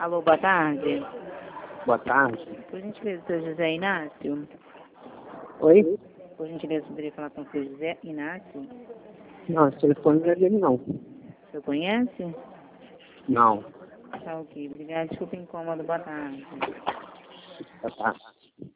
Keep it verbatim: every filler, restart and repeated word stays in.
Alô, boa tarde. Boa tarde. Por gentileza, seu José Inácio? Oi? Por gentileza, poderia falar com o seu José Inácio? Não, esse telefone não é dele, não. O senhor conhece? Não. Tá ok, obrigada. Desculpa o incômodo, boa tarde. Boa tarde.